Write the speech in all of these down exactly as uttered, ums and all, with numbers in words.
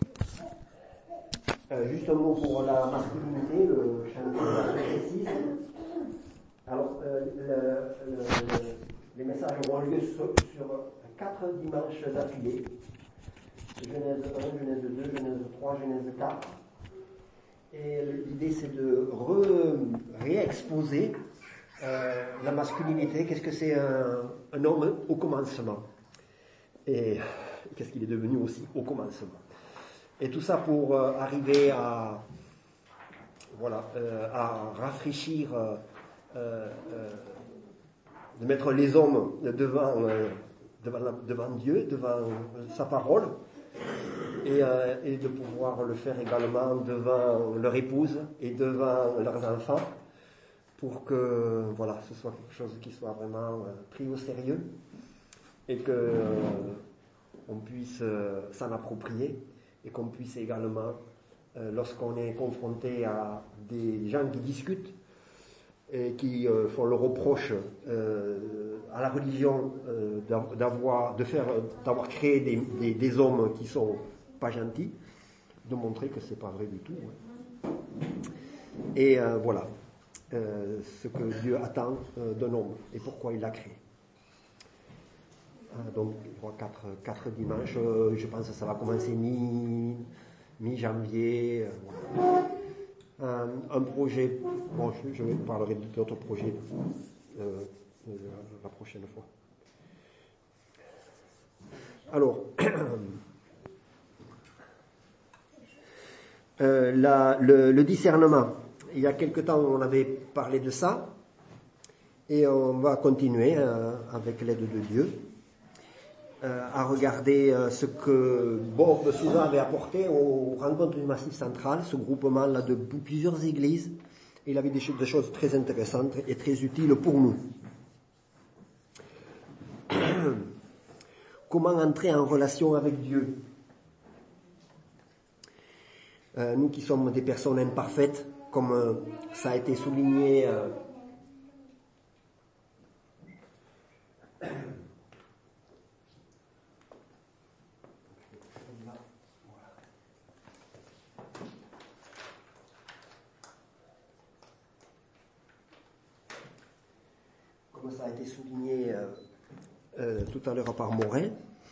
Euh, juste un mot pour la masculinité, le chanteur précise. Alors, euh, le, le, le, les messages auront lieu sur, sur quatre dimanches d'affilée. Genèse un, Genèse deux, Genèse trois, Genèse quatre. Et l'idée, c'est de re, réexposer euh, la masculinité. Qu'est-ce que c'est un, un homme au commencement? Et qu'est-ce qu'il est devenu aussi au commencement? Et tout ça pour euh, arriver à, voilà, euh, à rafraîchir, euh, euh, de mettre les hommes devant, euh, devant, la, devant Dieu, devant sa parole, et, euh, et de pouvoir le faire également devant leur épouse et devant leurs enfants, pour que voilà, ce soit quelque chose qui soit vraiment euh, pris au sérieux et que euh, on puisse euh, s'en approprier. Et qu'on puisse également, euh, lorsqu'on est confronté à des gens qui discutent et qui euh, font le reproche euh, à la religion euh, d'avoir, de faire, d'avoir créé des, des, des hommes qui sont pas gentils, de montrer que c'est pas vrai du tout. Ouais. Et euh, voilà euh, ce que Dieu attend euh, d'un homme et pourquoi il l'a créé. Donc, il y aura quatre, quatre dimanches. Euh, je pense que ça va commencer mi, mi-janvier. Euh, voilà. un, un projet. Bon, je, je vous parlerai d'autres projets euh, la prochaine fois. Alors, euh, la, le, le discernement. Il y a quelque temps, on avait parlé de ça. Et on va continuer euh, avec l'aide de Dieu. À regarder euh, ce que Bob Souza avait apporté aux rencontres du Massif Central, ce groupement-là de plusieurs églises. Il avait des, ch- des choses très intéressantes et très utiles pour nous. Comment entrer en relation avec Dieu? euh, Nous qui sommes des personnes imparfaites, comme euh, ça a été souligné euh, ça a été souligné euh, euh, tout à l'heure par Morin.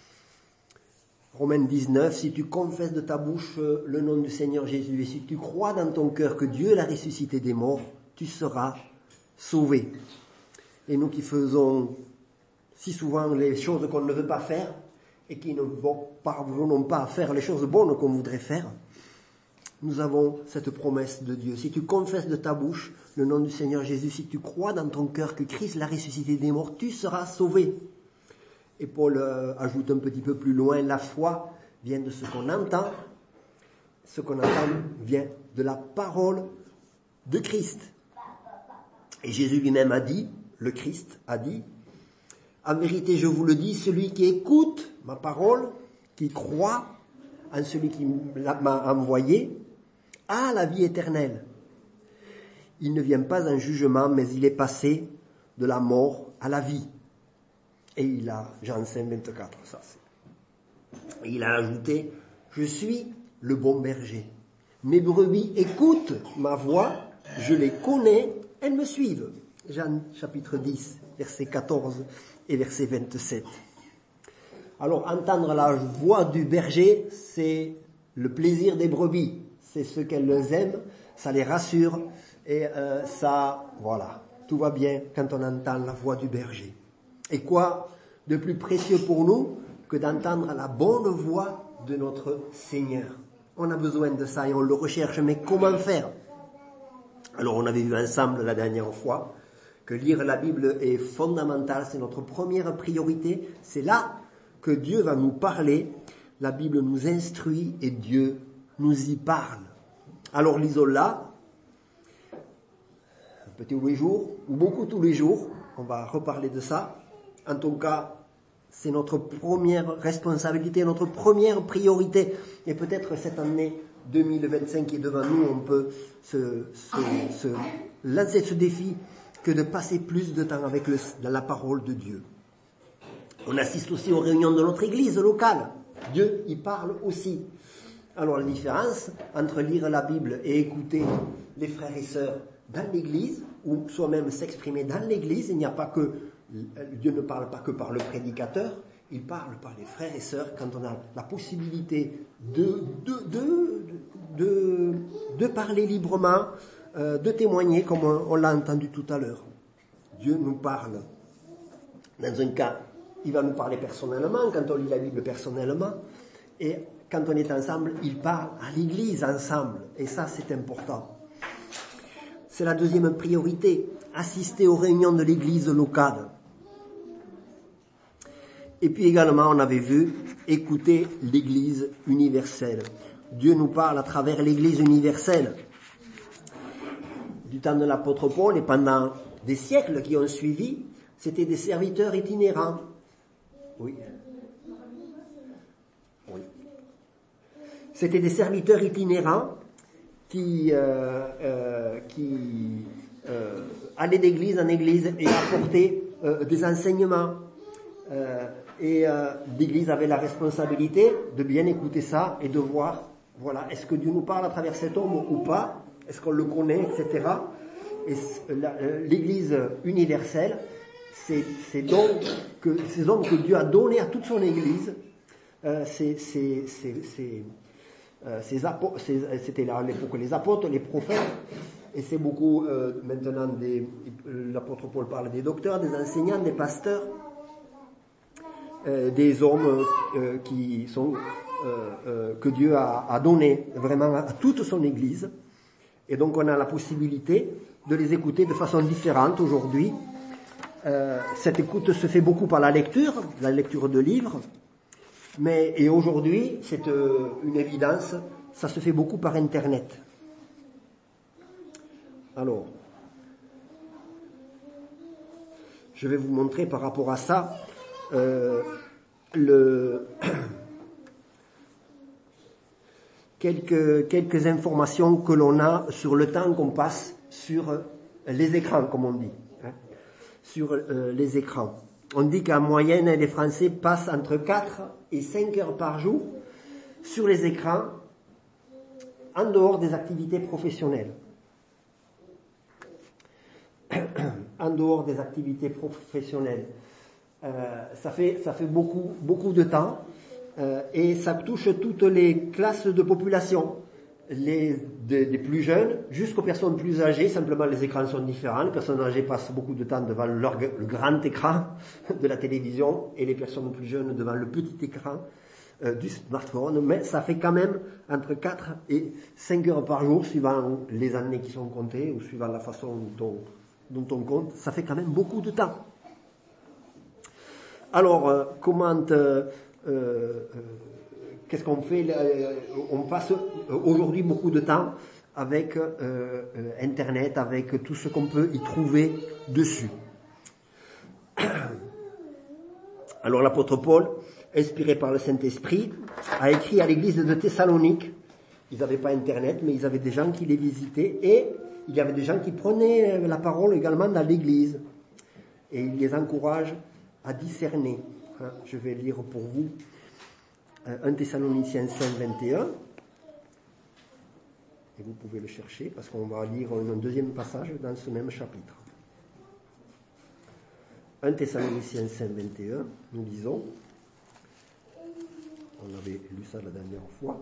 Romains dix-neuf, si tu confesses de ta bouche euh, le nom du Seigneur Jésus et si tu crois dans ton cœur que Dieu l'a ressuscité des morts, tu seras sauvé. Et nous qui faisons si souvent les choses qu'on ne veut pas faire et qui ne parvenons pas à faire les choses bonnes qu'on voudrait faire, nous avons cette promesse de Dieu. Si tu confesses de ta bouche le nom du Seigneur Jésus, si tu crois dans ton cœur que Christ l'a ressuscité des morts, tu seras sauvé. Et Paul euh, ajoute un petit peu plus loin, la foi vient de ce qu'on entend. Ce qu'on entend vient de la parole de Christ. Et Jésus lui-même a dit, le Christ a dit, en vérité je vous le dis, celui qui écoute ma parole, qui croit en celui qui m'a envoyé, a la vie éternelle. Il ne vient pas en jugement, mais il est passé de la mort à la vie. Et il a, Jean cinq, vingt-quatre, ça c'est. Et il a ajouté, je suis le bon berger. Mes brebis écoutent ma voix, je les connais, elles me suivent. Jean chapitre dix, verset quatorze et verset vingt-sept. Alors, entendre la voix du berger, c'est le plaisir des brebis. C'est ce qu'elles aiment, ça les rassure, et euh, ça, voilà, tout va bien quand on entend la voix du berger. Et quoi de plus précieux pour nous que d'entendre la bonne voix de notre Seigneur? On a besoin de ça et on le recherche, mais comment faire? Alors, on avait vu ensemble la dernière fois que lire la Bible est fondamental, c'est notre première priorité, c'est là que Dieu va nous parler, la Bible nous instruit et Dieu nous y parle. Alors lisons-la, un petit tous les jours, ou beaucoup tous les jours, on va reparler de ça. En tout cas, c'est notre première responsabilité, notre première priorité. Et peut-être cette année deux mille vingt-cinq qui est devant nous, on peut se, se, se lancer ce défi que de passer plus de temps avec le, la parole de Dieu. On assiste aussi aux réunions de notre église locale. Dieu y parle aussi. Alors la différence entre lire la Bible et écouter les frères et sœurs dans l'église, ou soi-même s'exprimer dans l'église, il n'y a pas que, Dieu ne parle pas que par le prédicateur, il parle par les frères et sœurs quand on a la possibilité de, de, de, de, de parler librement, euh, de témoigner comme on, on l'a entendu tout à l'heure. Dieu nous parle. Dans un cas, il va nous parler personnellement, quand on lit la Bible personnellement, et quand on est ensemble, il parle à l'église ensemble, et ça c'est important. C'est la deuxième priorité, assister aux réunions de l'église locale. Et puis également, on avait vu, écouter l'église universelle. Dieu nous parle à travers l'église universelle. Du temps de l'apôtre Paul et pendant des siècles qui ont suivi, c'était des serviteurs itinérants. Oui. Oui. C'était des serviteurs itinérants qui, euh, euh, qui euh, allaient d'église en église et apportaient euh, des enseignements. Euh, et euh, l'église avait la responsabilité de bien écouter ça et de voir, voilà, est-ce que Dieu nous parle à travers cet homme ou pas? Est-ce qu'on le connaît, et cetera. Et la, l'église universelle, c'est ces dons que, ces dons que Dieu a donnés à toute son église, euh, c'est, c'est, c'est, c'est, euh, ces apôtres, c'est, c'était là à l'époque les apôtres, les prophètes, et c'est beaucoup euh, maintenant des, l'apôtre Paul parle des docteurs, des enseignants, des pasteurs, euh, des hommes euh, qui sont euh, euh, que Dieu a, a donné vraiment à toute son église, et donc on a la possibilité de les écouter de façon différente aujourd'hui. Euh, cette écoute se fait beaucoup par la lecture, la lecture de livres, mais et aujourd'hui, c'est euh, une évidence, ça se fait beaucoup par Internet. Alors, je vais vous montrer par rapport à ça euh, le quelques quelques informations que l'on a sur le temps qu'on passe sur les écrans, comme on dit. Sur euh, les écrans. On dit qu'en moyenne, les Français passent entre quatre et cinq heures par jour sur les écrans, en dehors des activités professionnelles. En dehors des activités professionnelles. Euh, ça fait, ça fait beaucoup, beaucoup de temps, euh, et ça touche toutes les classes de population. Les, des, des plus jeunes jusqu'aux personnes plus âgées, simplement les écrans sont différents. Les personnes âgées passent beaucoup de temps devant leur, le grand écran de la télévision et les personnes plus jeunes devant le petit écran euh, du smartphone, mais ça fait quand même entre quatre et cinq heures par jour, suivant les années qui sont comptées ou suivant la façon dont, dont on compte, ça fait quand même beaucoup de temps. Alors, euh, comment euh, euh, qu'est-ce qu'on fait? On passe aujourd'hui beaucoup de temps avec euh, Internet, avec tout ce qu'on peut y trouver dessus. Alors l'apôtre Paul, inspiré par le Saint-Esprit, a écrit à l'église de Thessalonique. Ils n'avaient pas Internet, mais ils avaient des gens qui les visitaient, et il y avait des gens qui prenaient la parole également dans l'église. Et il les encourage à discerner. Je vais lire pour vous un Thessaloniciens cinq, vingt et un, et vous pouvez le chercher parce qu'on va lire un deuxième passage dans ce même chapitre. un Thessaloniciens cinq, vingt et un, nous lisons, on avait lu ça la dernière fois.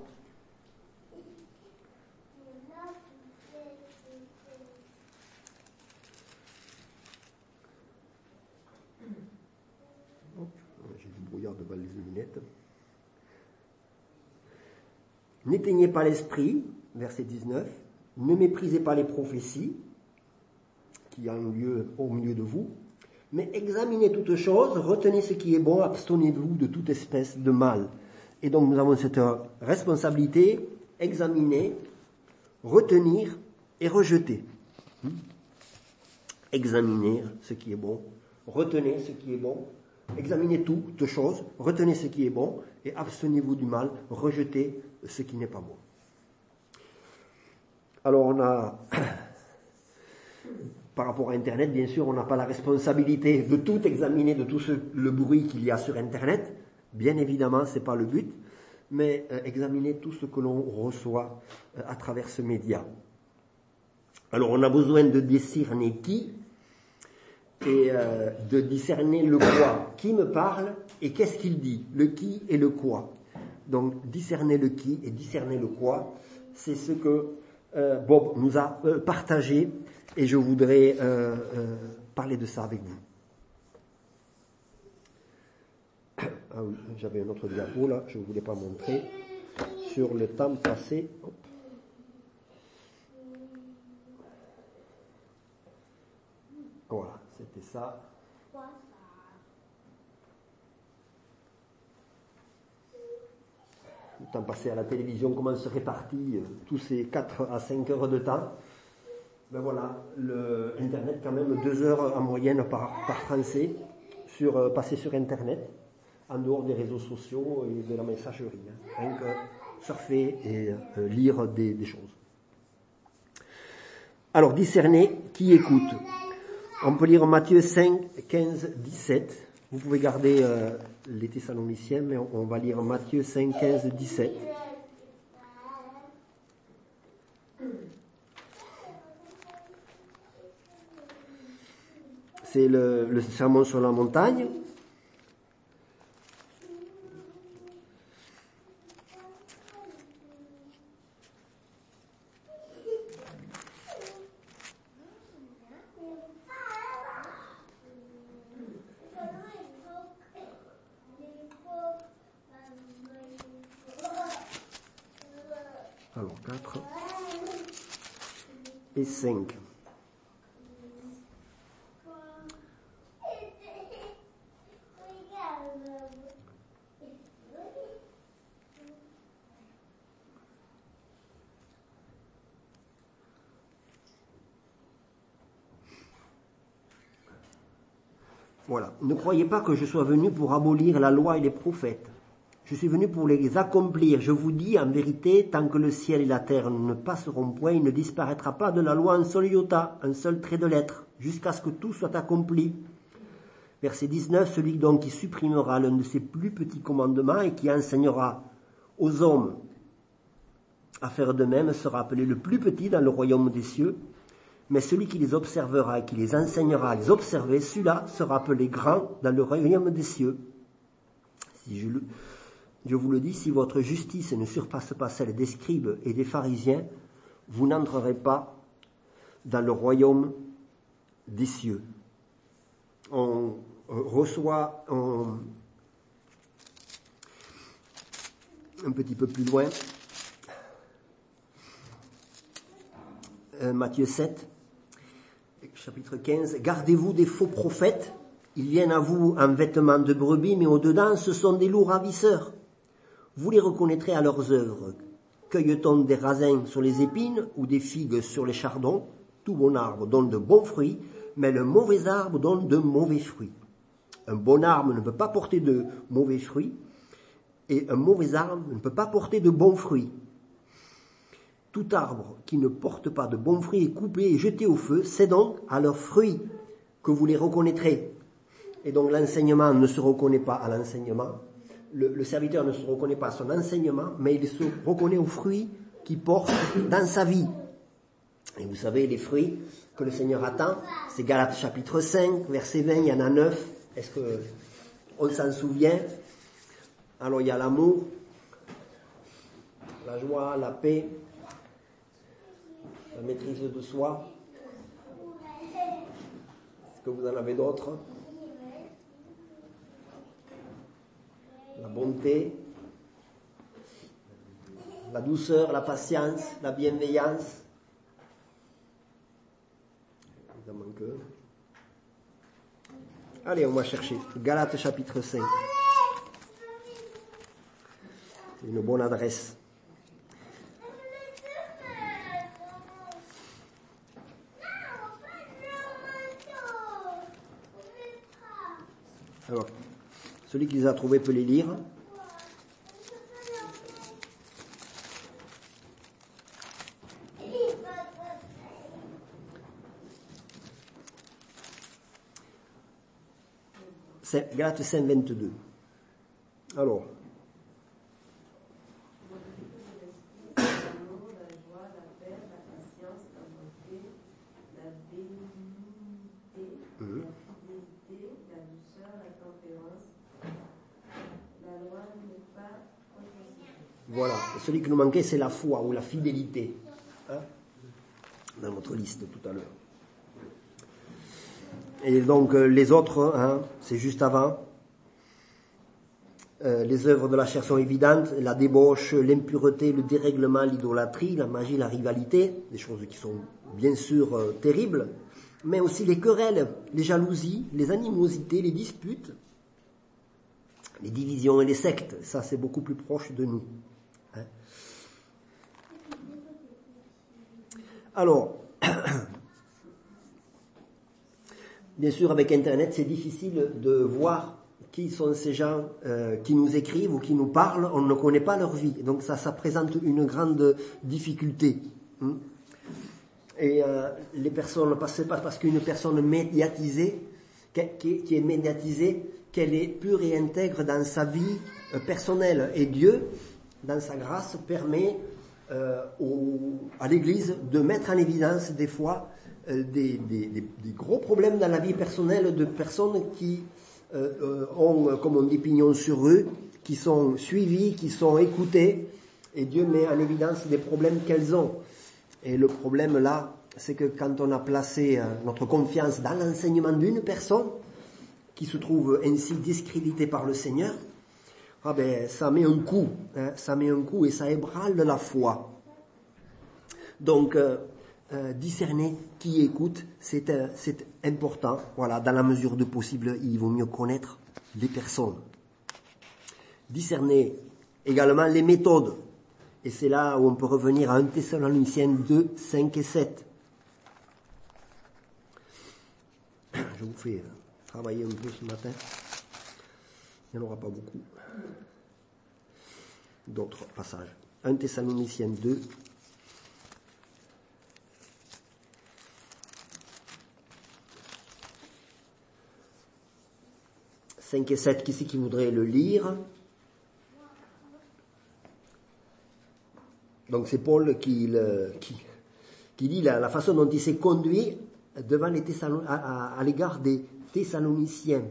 Oh, j'ai du brouillard devant les lunettes. N'éteignez pas l'esprit, verset dix-neuf, ne méprisez pas les prophéties qui ont lieu au milieu de vous, mais examinez toutes choses, retenez ce qui est bon, abstenez-vous de toute espèce de mal. Et donc nous avons cette responsabilité, examiner, retenir et rejeter. Examinez ce qui est bon, retenez ce qui est bon, examinez toutes choses, retenez ce qui est bon et abstenez-vous du mal, rejetez ce qui n'est pas bon. Alors on a, par rapport à Internet, bien sûr, on n'a pas la responsabilité de tout examiner, de tout ce, le bruit qu'il y a sur Internet. Bien évidemment, c'est pas le but. mais euh, examiner tout ce que l'on reçoit euh, à travers ce média. Alors on a besoin de discerner qui et euh, de discerner le quoi. Qui me parle et qu'est-ce qu'il dit? Le qui et le quoi. Donc discerner le qui et discerner le quoi, c'est ce que euh, Bob nous a euh, partagé et je voudrais euh, euh, parler de ça avec vous. Ah oui, j'avais un autre diapo là, je ne voulais pas montrer, sur le temps passé. Hop. Voilà, c'était ça. Le temps passé à la télévision, comment se répartit euh, tous ces quatre à cinq heures de temps. Ben voilà, le Internet quand même deux heures en moyenne par, par Français sur, euh, passer sur Internet, en dehors des réseaux sociaux et de la messagerie. Hein. Rien que surfer et euh, lire des, des choses. Alors, discerner qui écoute. On peut lire Matthieu cinq, quinze, dix-sept. Vous pouvez garder euh, les Thessaloniciens, mais on, on va lire Matthieu cinq, quinze, dix-sept. C'est le, le sermon sur la montagne. Alors, quatre et cinq. Voilà. Ne croyez pas que je sois venu pour abolir la loi et les prophètes. Je suis venu pour les accomplir. Je vous dis en vérité, tant que le ciel et la terre ne passeront point, il ne disparaîtra pas de la loi un seul iota, un seul trait de lettre, jusqu'à ce que tout soit accompli. Verset dix-neuf, celui donc qui supprimera l'un de ses plus petits commandements et qui enseignera aux hommes à faire de même sera appelé le plus petit dans le royaume des cieux. Mais celui qui les observera et qui les enseignera à les observer, celui-là sera appelé grand dans le royaume des cieux. Si je, le, je vous le dis, si votre justice ne surpasse pas celle des scribes et des pharisiens, vous n'entrerez pas dans le royaume des cieux. On reçoit on, un petit peu plus loin, euh, Matthieu sept, chapitre quinze, « Gardez-vous des faux prophètes, ils viennent à vous en vêtements de brebis, mais au-dedans ce sont des loups ravisseurs. Vous les reconnaîtrez à leurs œuvres. Cueille-t-on des raisins sur les épines ou des figues sur les chardons? Tout bon arbre donne de bons fruits, mais le mauvais arbre donne de mauvais fruits. Un bon arbre ne peut pas porter de mauvais fruits, et un mauvais arbre ne peut pas porter de bons fruits. Tout arbre qui ne porte pas de bons fruits est coupé et jeté au feu. C'est donc à leurs fruits que vous les reconnaîtrez. » Et donc l'enseignement ne se reconnaît pas à l'enseignement. Le, le serviteur ne se reconnaît pas à son enseignement, mais il se reconnaît aux fruits qu'il porte dans sa vie. Et vous savez, les fruits que le Seigneur attend, c'est Galates chapitre cinq, verset vingt, il y en a neuf. Est-ce que on s'en souvient? Alors il y a l'amour, la joie, la paix, la maîtrise de soi. Est-ce que vous en avez d'autres? La bonté, la douceur, la patience, la bienveillance. Il en manque un. Allez, on va chercher. Galates chapitre cinq. C'est une bonne adresse. Alors, celui qui les a trouvés peut les lire. C'est Galates cinq, vingt-deux. Alors, Voilà. Celui qui nous manquait, c'est la foi ou la fidélité. Hein, dans notre liste tout à l'heure. Et donc euh, les autres, hein, c'est juste avant. Euh, les œuvres de la chair sont évidentes, la débauche, l'impureté, le dérèglement, l'idolâtrie, la magie, la rivalité, des choses qui sont bien sûr euh, terribles, mais aussi les querelles, les jalousies, les animosités, les disputes, les divisions et les sectes. Ça, c'est beaucoup plus proche de nous. Hein. Alors, bien sûr, avec Internet, c'est difficile de voir qui sont ces gens euh, qui nous écrivent ou qui nous parlent. On ne connaît pas leur vie. Donc ça, ça présente une grande difficulté. Hein. Et euh, les personnes, c'est pas parce qu'une personne médiatisée, qui, qui est médiatisée, qu'elle est pure et intègre dans sa vie euh, personnelle. Et Dieu, dans sa grâce, permet euh, au, à l'Église de mettre en évidence des fois euh, des, des, des, des gros problèmes dans la vie personnelle de personnes qui euh, euh, ont, comme on dit, pignon sur eux, qui sont suivies, qui sont écoutées, et Dieu met en évidence des problèmes qu'elles ont. Et le problème là, c'est que quand on a placé euh, notre confiance dans l'enseignement d'une personne, qui se trouve ainsi discrédité par le Seigneur, ah ben, ça met un coup, hein, ça met un coup et ça ébranle la foi. Donc, euh, euh, discerner qui écoute, c'est, euh, c'est important. Voilà, dans la mesure du possible, il vaut mieux connaître les personnes. Discerner également les méthodes. Et c'est là où on peut revenir à un Thessaloniciens deux, cinq et sept. Je vous fais travailler un peu ce matin. Il n'y en aura pas beaucoup. D'autres passages. un Thessaloniciens deux. cinq et sept, qui c'est qui voudrait le lire? Donc c'est Paul qui, le, qui, qui dit la, la façon dont il s'est conduit devant les Thessalon, à, à, à l'égard des Thessaloniciens.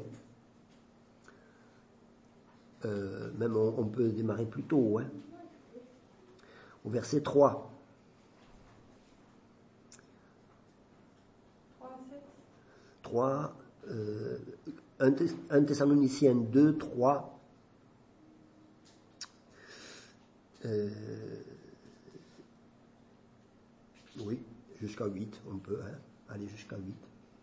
Euh, même on, on peut démarrer plus tôt, hein. Au verset trois. trois, euh, un Thessaloniciens deux, trois. Euh, oui, jusqu'à huit, on peut hein, aller jusqu'à huit.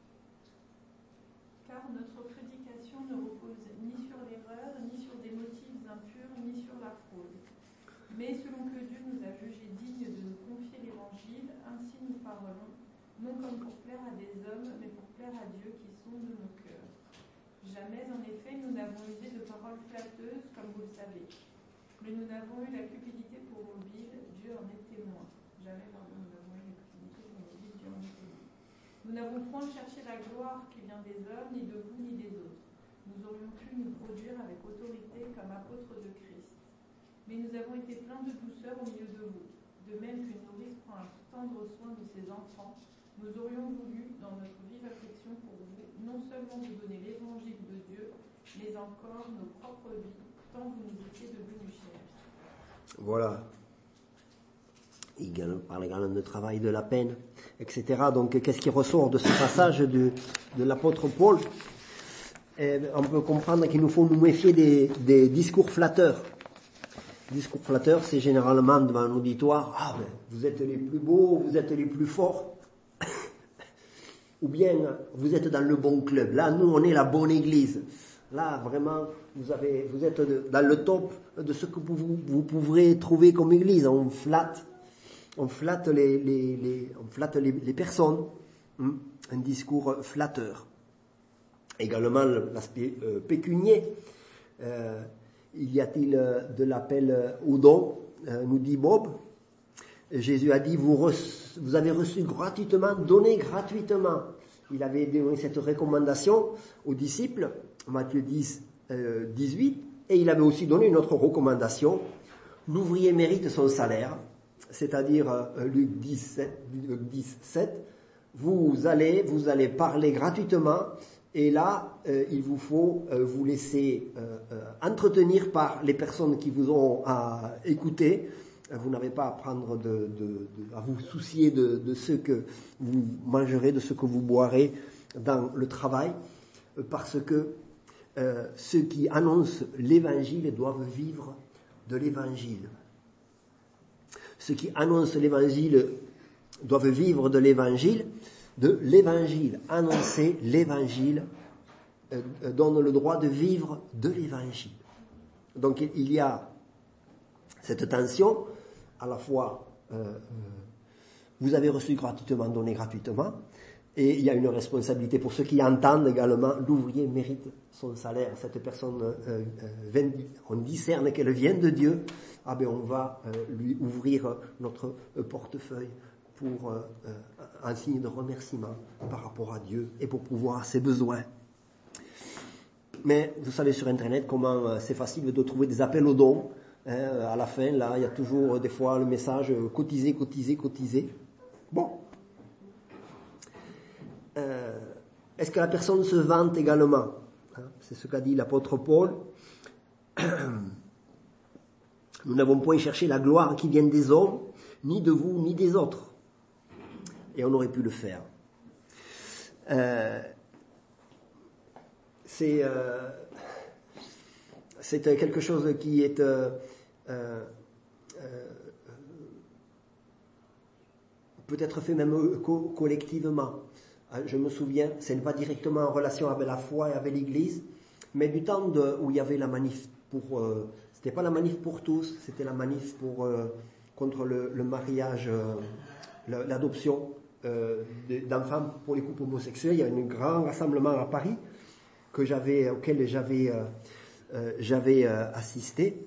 Car notre prédication ne repose ni sur l'erreur, ni sur des motifs impurs, ni sur la fraude. Mais selon que Dieu nous a jugés dignes de nous confier l'Évangile, ainsi nous parlons, non comme pour plaire à des hommes, mais pour plaire à Dieu qui sonde nos cœurs. Jamais, en effet, nous n'avons usé de paroles flatteuses, comme vous le savez. Mais nous n'avons eu la cupidité pour mobile, Dieu en est témoin. Jamais, pardon, nous n'avons eu la cupidité pour mobile, Dieu en est témoin. Nous n'avons point cherché la gloire qui vient des hommes, ni de vous, ni des autres. Nous aurions pu nous produire avec autorité comme apôtres de Christ. Mais nous avons été pleins de douceur au milieu de vous. De même qu'une nourrice prend un tendre soin de ses enfants, nous aurions voulu, dans notre vive affection pour vous, non seulement vous donner l'évangile de Dieu, mais encore nos propres vies, tant vous nous étiez devenus chers. Voilà. Il parle également de travail, de la peine, et cetera. Donc, qu'est-ce qui ressort de ce passage de, de l'apôtre Paul? Et on peut comprendre qu'il nous faut nous méfier des, des discours flatteurs. Discours flatteurs, c'est généralement devant un auditoire, ah ben, vous êtes les plus beaux, vous êtes les plus forts, ou bien vous êtes dans le bon club. Là, nous, on est la bonne église. Là, vraiment, vous avez, vous êtes dans le top de ce que vous, vous pourrez trouver comme église. On flatte, on flatte les, les, les on flatte les, les personnes. Hein, un discours flatteur. Également l'aspect euh, pécunier. Euh, il y a-t-il de l'appel au don, euh, nous dit Bob. Jésus a dit, vous, reçu, vous avez reçu gratuitement, donné gratuitement. Il avait donné cette recommandation aux disciples, Matthieu dix, euh, dix-huit, et il avait aussi donné une autre recommandation. L'ouvrier mérite son salaire, c'est-à-dire euh, Luc dix, sept, vous allez, vous allez parler gratuitement, Et là, euh, il vous faut euh, vous laisser euh, euh, entretenir par les personnes qui vous ont à écouter. Vous n'avez pas à prendre de, de, de à vous soucier de, de ce que vous mangerez, de ce que vous boirez dans le travail, parce que euh, ceux qui annoncent l'évangile doivent vivre de l'évangile. Ceux qui annoncent l'évangile doivent vivre de l'évangile, de l'évangile. Annoncer l'évangile euh, donne le droit de vivre de l'évangile. Donc il y a cette tension, à la fois euh, euh, vous avez reçu gratuitement, donné gratuitement, et il y a une responsabilité pour ceux qui entendent également, l'ouvrier mérite son salaire. Cette personne, euh, euh, on discerne qu'elle vient de Dieu, ah ben on va euh, lui ouvrir notre euh, portefeuille pour euh, euh, un signe de remerciement par rapport à Dieu et pour pouvoir à ses besoins. Mais vous savez sur Internet comment euh, c'est facile de trouver des appels aux dons. Hein, à la fin, là, il y a toujours des fois le message euh, cotiser, cotiser, cotiser. Bon. Euh, est-ce que la personne se vante également? Hein, c'est ce qu'a dit l'apôtre Paul. Nous n'avons point cherché la gloire qui vient des hommes, ni de vous, ni des autres. Et on aurait pu le faire. Euh, c'est, euh, c'est quelque chose qui est euh, euh, euh, peut-être fait même co- collectivement. Je me souviens, ce n'est pas directement en relation avec la foi et avec l'Église, mais du temps de, où il y avait la manif pour, euh, c'était pas la manif pour tous, c'était la manif pour euh, contre le, le mariage, euh, l'adoption euh, d'enfants pour les couples homosexuels. Il y a un grand rassemblement à Paris que j'avais, auquel j'avais, euh, euh, j'avais euh, assisté.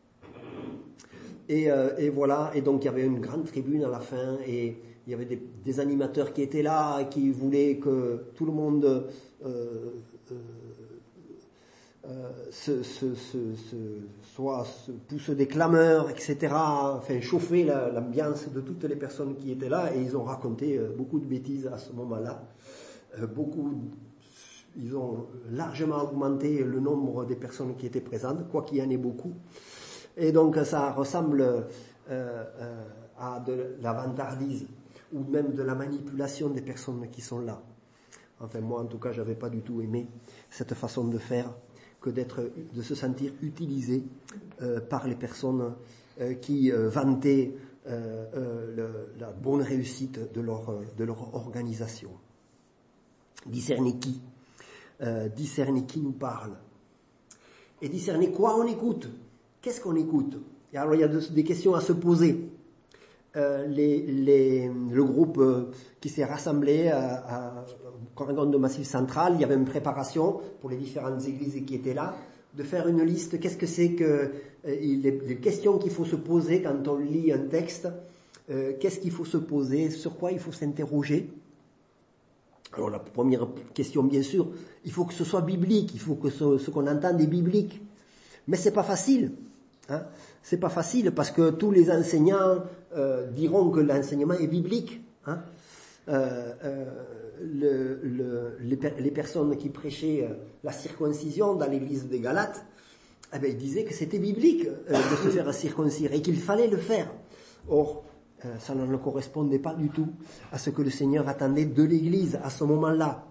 Et, euh, et voilà, et donc il y avait une grande tribune à la fin, et il y avait des, des animateurs qui étaient là, et qui voulaient que tout le monde euh, euh, euh, se, se, se, se, soit se pousse des clameurs, et cetera. Enfin, chauffer la, l'ambiance de toutes les personnes qui étaient là, et ils ont raconté euh, beaucoup de bêtises à ce moment-là. Euh, beaucoup, ils ont largement augmenté le nombre des personnes qui étaient présentes, quoi qu'il y en ait beaucoup. Et donc ça ressemble euh, euh, à de la vantardise ou même de la manipulation des personnes qui sont là. Enfin moi en tout cas j'avais pas du tout aimé cette façon de faire, que d'être, de se sentir utilisé euh, par les personnes euh, qui euh, vantaient euh, euh, le, la bonne réussite de leur, de leur organisation. Discerner qui euh, discerner qui nous parle. Et discerner quoi on écoute. Qu'est-ce qu'on écoute? Et alors il y a des questions à se poser. Euh, les, les, le groupe euh, qui s'est rassemblé à, à, au rencontre de Massif Central, il y avait une préparation pour les différentes églises qui étaient là, de faire une liste. Qu'est-ce que c'est que euh, les, les questions qu'il faut se poser quand on lit un texte? euh, Qu'est-ce qu'il faut se poser? Sur quoi il faut s'interroger? Alors la première question, bien sûr, il faut que ce soit biblique, il faut que ce, ce qu'on entende est biblique. Mais c'est pas facile. Hein, c'est pas facile parce que tous les enseignants euh, diront que l'enseignement est biblique. Hein. Euh, euh, le, le, les, les personnes qui prêchaient euh, la circoncision dans l'église des Galates, eh ben, ils disaient que c'était biblique euh, de se faire circoncire et qu'il fallait le faire. Or, euh, ça ne correspondait pas du tout à ce que le Seigneur attendait de l'église à ce moment-là.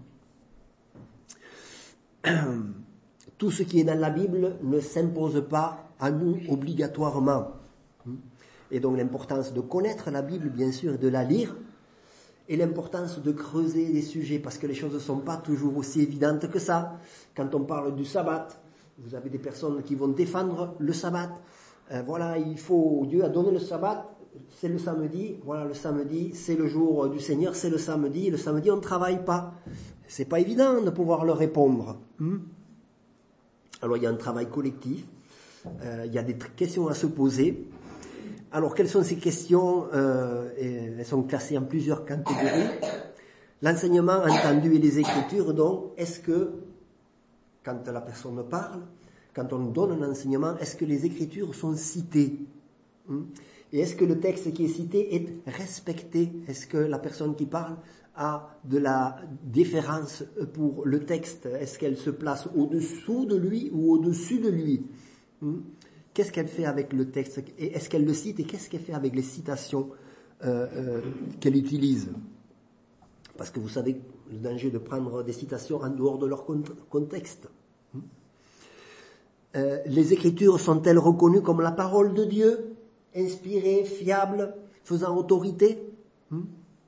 Tout ce qui est dans la Bible ne s'impose pas à nous obligatoirement. Et donc l'importance de connaître la Bible, bien sûr, et de la lire, et l'importance de creuser les sujets, parce que les choses ne sont pas toujours aussi évidentes que ça. Quand on parle du sabbat, vous avez des personnes qui vont défendre le sabbat. Euh, voilà, il faut, Dieu a donné le sabbat, c'est le samedi. Voilà, le samedi, c'est le jour du Seigneur, c'est le samedi. Le samedi, on ne travaille pas. C'est pas évident de pouvoir leur répondre. Hmm? Alors il y a un travail collectif, euh, il y a des t- questions à se poser. Alors quelles sont ces questions? euh, et Elles sont classées en plusieurs catégories. L'enseignement entendu et les Écritures, donc, est-ce que, quand la personne parle, quand on donne un enseignement, est-ce que les Écritures sont citées? Et est-ce que le texte qui est cité est respecté? Est-ce que la personne qui parle a de la déférence pour le texte? Est-ce qu'elle se place au-dessous de lui ou au-dessus de lui? hmm Qu'est-ce qu'elle fait avec le texte? Et est-ce qu'elle le cite? Et qu'est-ce qu'elle fait avec les citations euh, euh, qu'elle utilise? Parce que vous savez le danger de prendre des citations en dehors de leur contexte. Euh, les Écritures sont-elles reconnues comme la parole de Dieu, inspirée, fiable, faisant autorité? hmm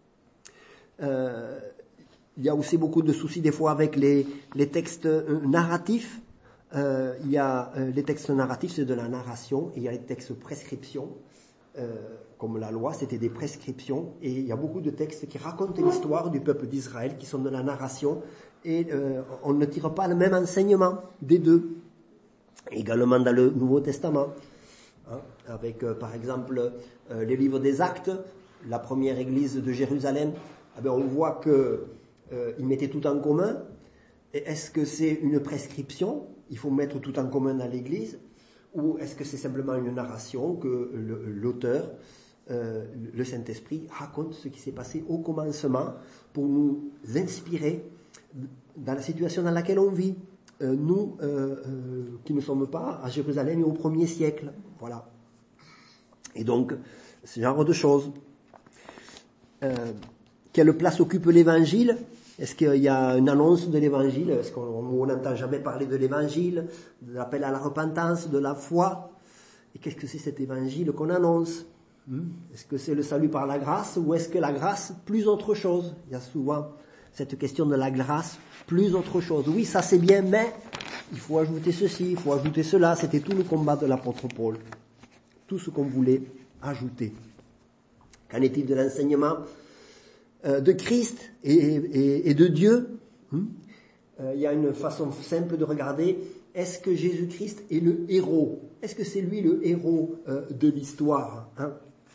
euh, il y a aussi beaucoup de soucis des fois avec les, les textes euh, narratifs. Euh, il y a euh, les textes narratifs, c'est de la narration, et il y a les textes prescriptions, euh, comme la loi, c'était des prescriptions, et il y a beaucoup de textes qui racontent l'histoire du peuple d'Israël, qui sont de la narration, et euh, on ne tire pas le même enseignement des deux. Également dans le Nouveau Testament, hein, avec euh, par exemple euh, les livres des Actes, la première église de Jérusalem, eh bien, on voit que euh, ils mettaient tout en commun. Et est-ce que c'est une prescription? Il faut mettre tout en commun dans l'église, ou est-ce que c'est simplement une narration que le, l'auteur, euh, le Saint-Esprit, raconte ce qui s'est passé au commencement pour nous inspirer dans la situation dans laquelle on vit, euh, nous euh, euh, qui ne sommes pas à Jérusalem au premier siècle, voilà. Et donc, ce genre de choses. Euh, quelle place occupe l'Évangile? Est-ce qu'il y a une annonce de l'Évangile? Est-ce qu'on n'entend jamais parler de l'Évangile, de l'appel à la repentance, de la foi? Et qu'est-ce que c'est cet Évangile qu'on annonce? Est-ce que c'est le salut par la grâce, ou est-ce que la grâce plus autre chose? Il y a souvent cette question de la grâce plus autre chose. Oui, ça c'est bien, mais il faut ajouter ceci, il faut ajouter cela. C'était tout le combat de l'apôtre Paul. Tout ce qu'on voulait ajouter. Qu'en est-il de l'enseignement de Christ et, et, et de Dieu? hmm euh, Il y a une façon simple de regarder. Est-ce que Jésus-Christ est le héros? Est-ce que c'est lui le héros euh, de l'histoire, hein?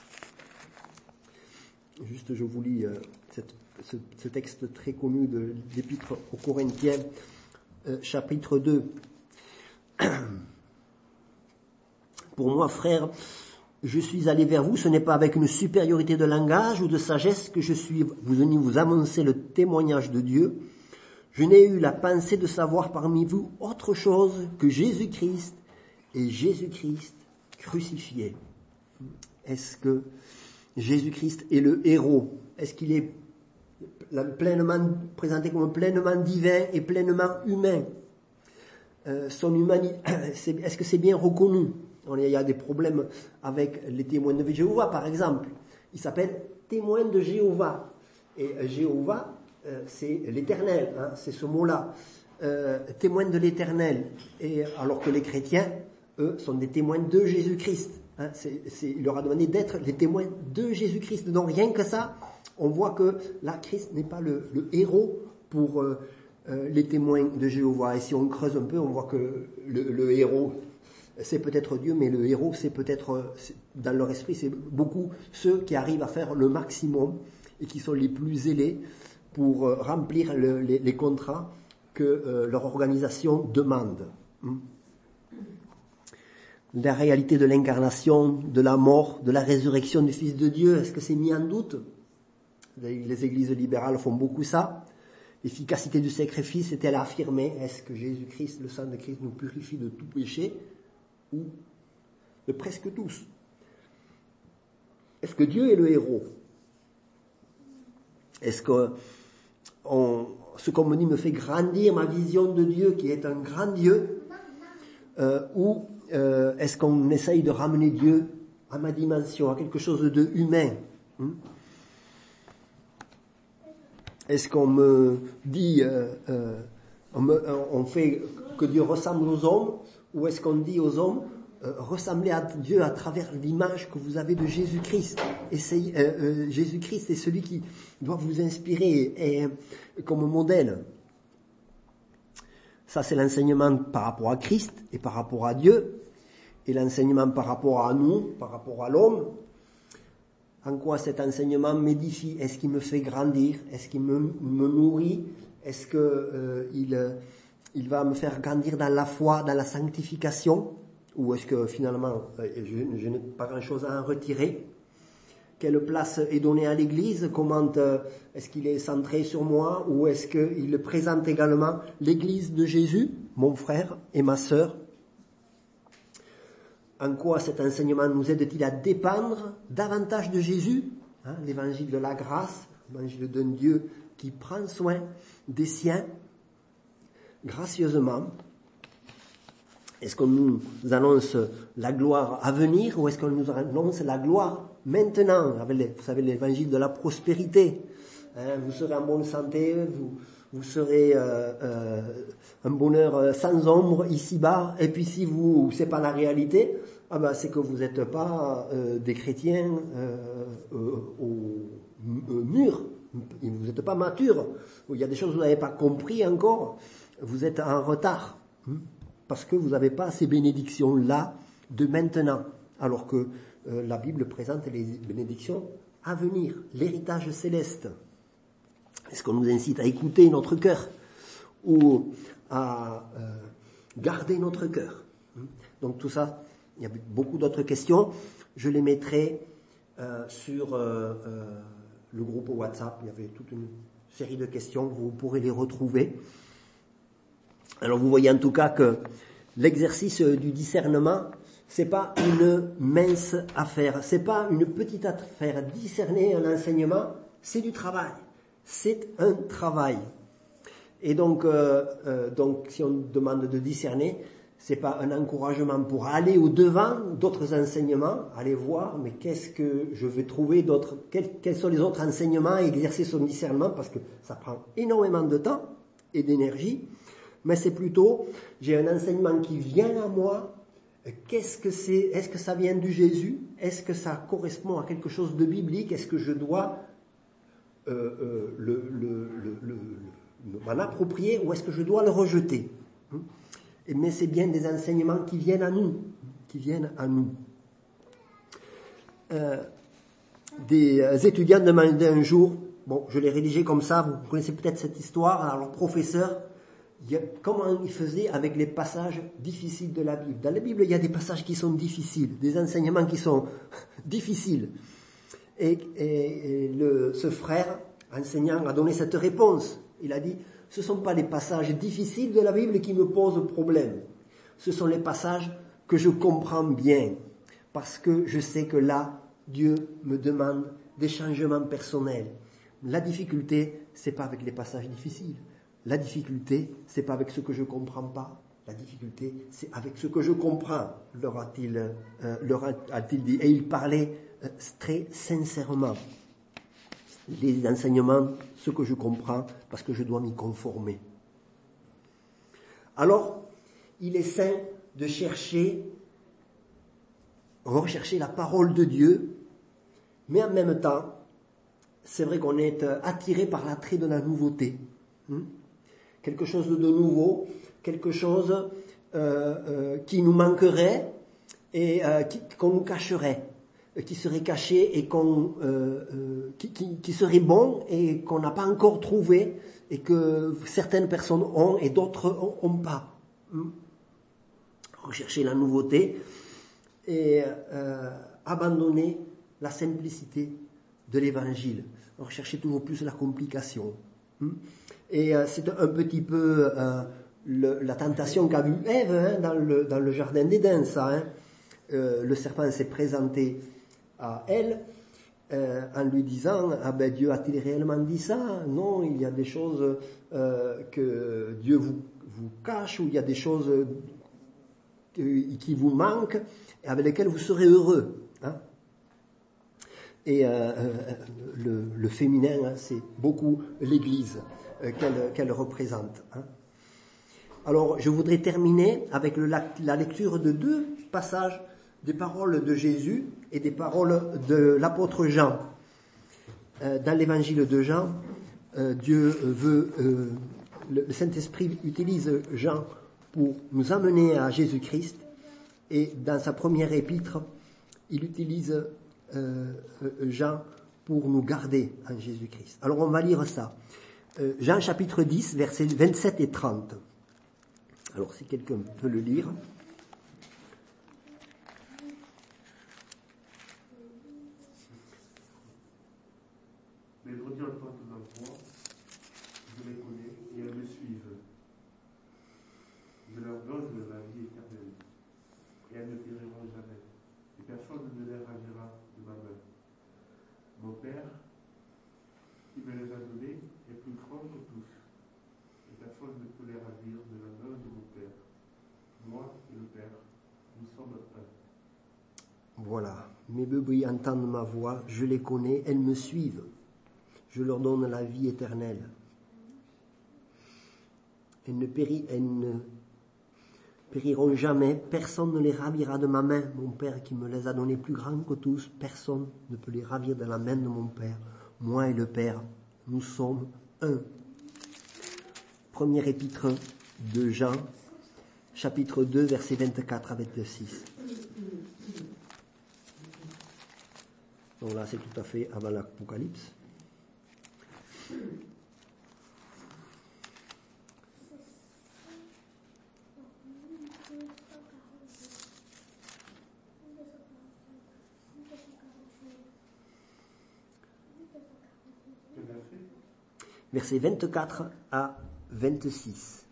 Juste, je vous lis euh, cette, ce, ce texte très connu de l'Épître aux Corinthiens, euh, chapitre deux. Pour moi, frères, je suis allé vers vous, ce n'est pas avec une supériorité de langage ou de sagesse que je suis venu vous annoncer le témoignage de Dieu. Je n'ai eu la pensée de savoir parmi vous autre chose que Jésus-Christ et Jésus-Christ crucifié. Est-ce que Jésus-Christ est le héros? Est-ce qu'il est pleinement présenté comme pleinement divin et pleinement humain? euh, Son humanité, est-ce que c'est bien reconnu? Il y a des problèmes avec les témoins de Jéhovah, par exemple. Ils s'appellent témoins de Jéhovah. Et Jéhovah, euh, c'est l'éternel, hein, c'est ce mot-là. Euh, témoins de l'éternel. Et alors que les chrétiens, eux, sont des témoins de Jésus-Christ. Hein, c'est, c'est, il leur a demandé d'être les témoins de Jésus-Christ. Donc rien que ça, on voit que là, Christ n'est pas le, le héros pour euh, euh, les témoins de Jéhovah. Et si on creuse un peu, on voit que le, le héros, c'est peut-être Dieu, mais le héros, c'est peut-être, dans leur esprit, c'est beaucoup ceux qui arrivent à faire le maximum et qui sont les plus zélés pour remplir le, les, les contrats que euh, leur organisation demande. La réalité de l'incarnation, de la mort, de la résurrection du Fils de Dieu, est-ce que c'est mis en doute? Les églises libérales font beaucoup ça. L'efficacité du sacrifice est-elle affirmée? Est-ce que Jésus-Christ, le sang de Christ, nous purifie de tout péché? Ou de presque tous? Est-ce que Dieu est le héros? Est-ce que on, ce qu'on me dit me fait grandir ma vision de Dieu qui est un grand Dieu, euh, ou euh, est-ce qu'on essaye de ramener Dieu à ma dimension, à quelque chose de humain? hmm Est-ce qu'on me dit euh, euh, on, me, on fait que Dieu ressemble aux hommes, ou est-ce qu'on dit aux hommes euh, ressemblez à Dieu à travers l'image que vous avez de Jésus-Christ? Essayez, euh, euh, Jésus-Christ est celui qui doit vous inspirer et, et, comme modèle. Ça, c'est l'enseignement par rapport à Christ et par rapport à Dieu, et l'enseignement par rapport à nous, par rapport à l'homme. En quoi cet enseignement m'édifie? Est-ce qu'il me fait grandir? Est-ce qu'il me, me nourrit? Est-ce que euh, il, il va me faire grandir dans la foi, dans la sanctification? Ou est-ce que finalement, je, je n'ai pas grand-chose à en retirer? quelle place est donnée à l'Église, comment euh, est-ce qu'il est centré sur moi, ou est-ce qu'il présente également l'Église de Jésus, mon frère et ma sœur. En quoi cet enseignement nous aide-t-il à dépendre davantage de Jésus, hein, l'évangile de la grâce, l'évangile d'un Dieu qui prend soin des siens, gracieusement. Est-ce qu'on nous annonce la gloire à venir ou est-ce qu'on nous annonce la gloire maintenant? Avec les, vous savez, l'évangile de la prospérité. Hein, vous serez en bonne santé, vous, vous serez euh, euh, un bonheur sans ombre ici-bas. Et puis si vous, c'est pas la réalité, ah ben c'est que vous n'êtes pas euh, des chrétiens euh, euh, au euh, mûrs. Vous n'êtes pas matures. Il y a des choses que vous n'avez pas compris encore. Vous êtes en retard. Parce que vous n'avez pas ces bénédictions-là de maintenant. Alors que euh, la Bible présente les bénédictions à venir, l'héritage céleste. Est-ce qu'on nous incite à écouter notre cœur ou à euh, garder notre cœur? Donc tout ça, il y a beaucoup d'autres questions. Je les mettrai euh, sur euh, euh, le groupe WhatsApp. Il y avait toute une série de questions, vous pourrez les retrouver. Alors vous voyez en tout cas que l'exercice du discernement, c'est pas une mince affaire, c'est pas une petite affaire. Discerner un enseignement, c'est du travail, c'est un travail. Et donc, euh, euh, donc si on demande de discerner, c'est pas un encouragement pour aller au devant d'autres enseignements, aller voir, mais qu'est-ce que je vais trouver d'autres, quels, quels sont les autres enseignements et exercer son discernement, parce que ça prend énormément de temps et d'énergie. Mais c'est plutôt, j'ai un enseignement qui vient à moi, qu'est-ce que c'est, est-ce que ça vient du Jésus, est-ce que ça correspond à quelque chose de biblique, est-ce que je dois euh, euh, le, le, le, le, le, m'en approprier ou est-ce que je dois le rejeter? Mais c'est bien des enseignements qui viennent à nous, qui viennent à nous. Euh, des étudiants demandaient un jour, bon, je l'ai rédigé comme ça, vous connaissez peut-être cette histoire, alors leur professeur, comment il faisait avec les passages difficiles de la Bible. Dans la Bible, il y a des passages qui sont difficiles, des enseignements qui sont difficiles. Et, et, et le, ce frère, enseignant, a donné cette réponse. Il a dit, ce ne sont pas les passages difficiles de la Bible qui me posent problème. Ce sont les passages que je comprends bien. Parce que je sais que là, Dieu me demande des changements personnels. La difficulté, c'est pas avec les passages difficiles. La difficulté, c'est pas avec ce que je comprends pas. La difficulté, c'est avec ce que je comprends, leur a-t-il, euh, leur a-t-il dit. Et il parlait euh, très sincèrement. Les enseignements, ce que je comprends, parce que je dois m'y conformer. Alors, il est sain de chercher, rechercher la parole de Dieu, mais en même temps, c'est vrai qu'on est attiré par l'attrait de la nouveauté. Hmm? Quelque chose de nouveau, quelque chose euh, euh, qui nous manquerait et euh, qui, qu'on nous cacherait, qui serait caché et qu'on, euh, euh, qui, qui, qui serait bon et qu'on n'a pas encore trouvé et que certaines personnes ont et d'autres n'ont pas. Hmm? Rechercher la nouveauté et euh, abandonner la simplicité de l'évangile. Rechercher toujours plus la complication. Hmm? Et euh, c'est un petit peu euh, le, la tentation qu'a vue Ève hein, dans, le, dans le jardin d'Éden, ça. Hein. Euh, le serpent s'est présenté à elle euh, en lui disant « Ah ben Dieu a-t-il réellement dit ça? Non, il y a des choses euh, que Dieu vous, vous cache, ou il y a des choses qui, qui vous manquent et avec lesquelles vous serez heureux. Hein. » Et euh, le, le féminin, hein, c'est beaucoup l'Église euh, qu'elle, qu'elle représente. Hein. Alors, je voudrais terminer avec le, la, la lecture de deux passages des paroles de Jésus et des paroles de l'apôtre Jean. Euh, dans l'évangile de Jean, euh, Dieu veut, euh, le, le Saint-Esprit utilise Jean pour nous amener à Jésus-Christ, et dans sa première épître, il utilise Euh, Jean pour nous garder en Jésus-Christ. Alors on va lire ça. Euh, Jean chapitre dix, versets vingt-sept et trente. Alors si quelqu'un peut le lire. entendent ma voix, je les connais et elles me suivent. Je leur donne la vie éternelle et elles ne périront jamais. Et personne ne les ravira de ma main. Mon Père, qui me les a donnés, est plus grand que tous. Et personne ne peut les ravir de la main de mon Père. Moi et le Père, nous sommes un. Voilà. Mes brebis entendent ma voix, je les connais, elles me suivent. Je leur donne la vie éternelle. Elles ne, péri, elles ne périront jamais, personne ne les ravira de ma main. Mon Père qui me les a donnés plus grands que tous, personne ne peut les ravir de la main de mon Père. Moi et le Père, nous sommes un. Premier épître de Jean, chapitre deux, versets vingt-quatre à vingt-six. Donc là, c'est tout à fait avant l'Apocalypse. Versets vingt-quatre à vingt-six.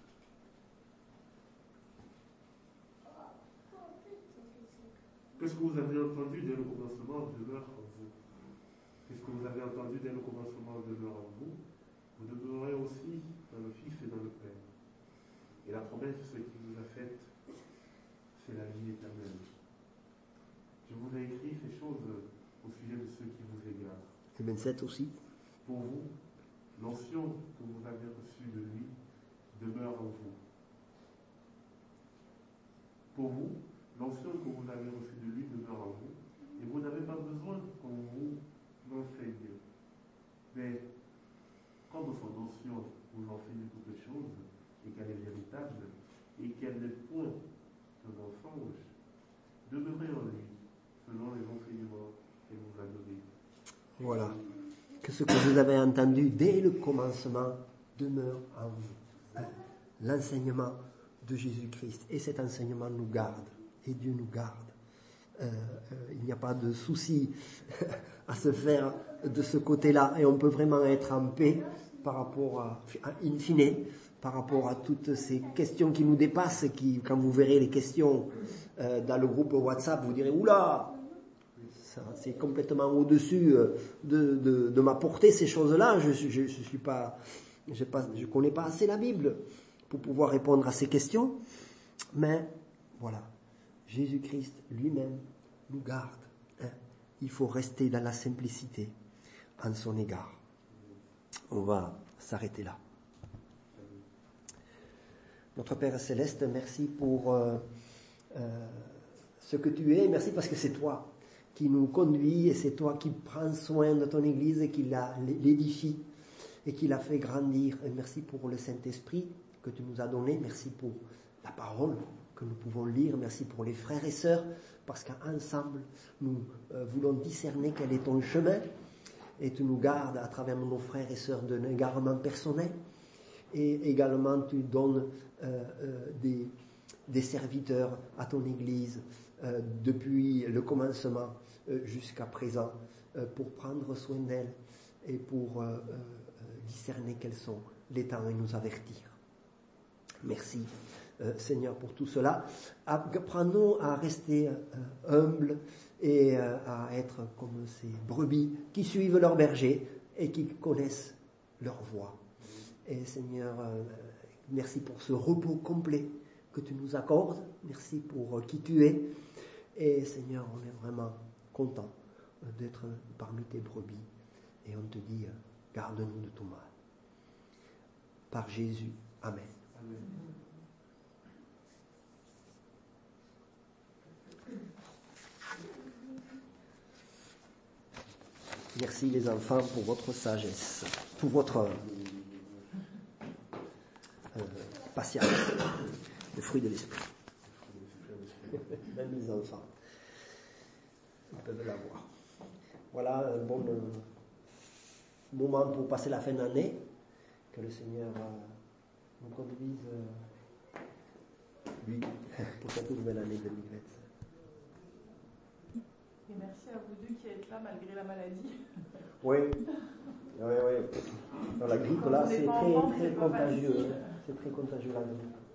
Qu'est-ce que vous avez entendu dès le commencement demeure en vous. Qu'est-ce que vous avez entendu dès le commencement demeure en vous. Vous demeurez aussi dans le Fils et dans le Père. Et la promesse qu'il vous a faite, c'est la vie éternelle. Je vous ai écrit ces choses au sujet de ceux qui vous égarent. Et vingt-sept aussi. Pour vous, l'onction que vous avez reçue de lui demeure en vous. Pour vous, l'onction que vous avez reçue de lui demeure en vous, et vous n'avez pas besoin qu'on vous l'enseigne. Mais comme son onction vous enseigne toutes choses, et qu'elle est véritable, et qu'elle n'est point de mensonge, demeurez en lui, selon les enseignements qu'elle vous a donnés. Voilà. Que ce que vous avez entendu dès le commencement demeure en vous. L'enseignement de Jésus-Christ. Et cet enseignement nous garde. Et Dieu nous garde. Euh, euh, il n'y a pas de souci à se faire de ce côté-là. Et on peut vraiment être en paix par rapport à, in fine, par rapport à toutes ces questions qui nous dépassent. Qui, quand vous verrez les questions euh, dans le groupe WhatsApp, vous direz « Oula !» C'est complètement au-dessus de, de, de ma portée, ces choses-là. Je je, je suis pas, je pas, je connais pas assez la Bible pour pouvoir répondre à ces questions. Mais voilà, Jésus-Christ lui-même nous garde. Hein. Il faut rester dans la simplicité en son égard. On va s'arrêter là. Notre Père Céleste, merci pour euh, euh, ce que tu es. Merci parce que c'est toi qui nous conduit et c'est toi qui prends soin de ton Église et qui la, l'édifie et qui la fait grandir. Et merci pour le Saint-Esprit que tu nous as donné. Merci pour la parole que nous pouvons lire. Merci pour les frères et sœurs parce qu'ensemble, nous euh, voulons discerner quel est ton chemin et tu nous gardes à travers nos frères et sœurs d'un égarement personnel. Et également, tu donnes euh, euh, des, des serviteurs à ton Église euh, depuis le commencement euh, jusqu'à présent euh, pour prendre soin d'elle et pour euh, euh, discerner quels sont les temps et nous avertir. Merci euh, Seigneur pour tout cela. Apprends-nous à rester euh, humbles et euh, à être comme ces brebis qui suivent leur berger et qui connaissent leur voie. Et Seigneur, euh, merci pour ce repos complet que tu nous accordes. Merci pour euh, qui tu es. Et Seigneur, on est vraiment content euh, d'être parmi tes brebis. Et on te dit, euh, garde-nous de tout mal. Par Jésus. Amen. Amen. Merci les enfants pour votre sagesse, pour votre euh, patience, le fruit de l'esprit. Même les enfants, ils peuvent l'avoir. Voilà un bon euh, moment pour passer la fin d'année. Que le Seigneur euh, nous conduise, euh, lui, pour cette nouvelle année deux mille vingt-cinq. Et merci à vous deux qui êtes là malgré la maladie. Oui, Ouais, ouais. Dans la grippe, Quand là, on est c'est pas très, enfant, très c'est pas contagieux. facile. hein. C'est très contagieux la grippe.